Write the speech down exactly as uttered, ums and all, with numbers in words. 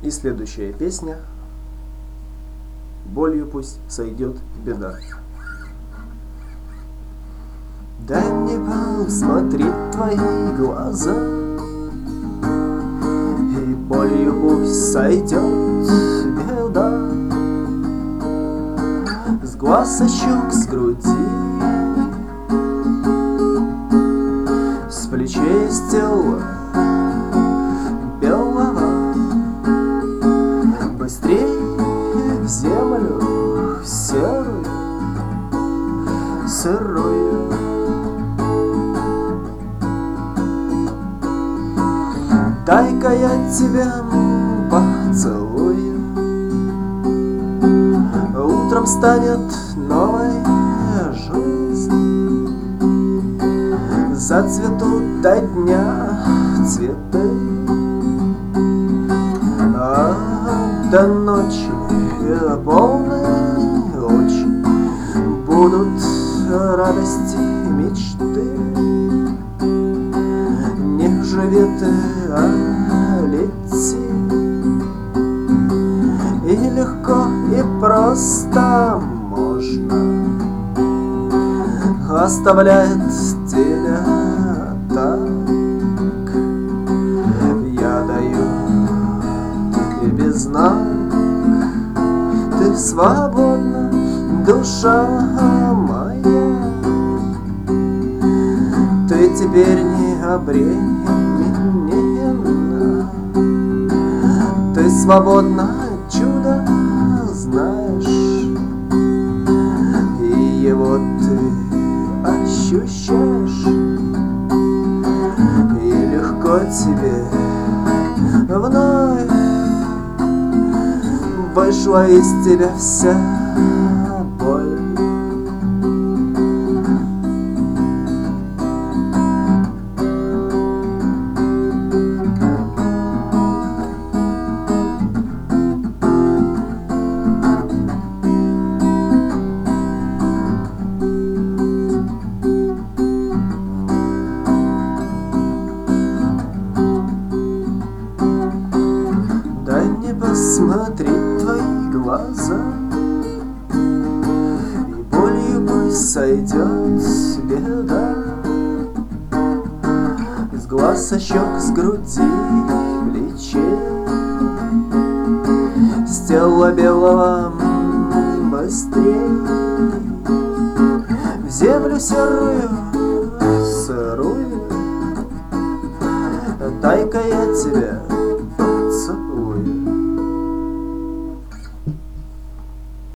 И следующая песня «Болью пусть сойдет беда». Дай мне посмотреть твои глаза, и болью пусть сойдет беда. С глаз, со щек, с груди, с плечей, с тела белого. Быстрей в землю серую, сырую. Дай-ка я тебя поцелую. Утром станет новая жизнь, зацветут до дня цветы, а до ночи полной очень будут радости мечты. Не живи ты, а лети, и легко, и просто можно оставляет тебя так. Я даю тебе знак, ты свободна, душа моя. Ты теперь не обременена, ты свободна, чудо знаешь, и его ты ощущаешь, и легко тебе вновь вышла из тебя вся боль. Посмотреть твои глаза, и болью пусть сойдет беда. С глаз, со щек, с груди, плечей, с тела белого быстрей в землю серую, сырую. Дай-ка я тебя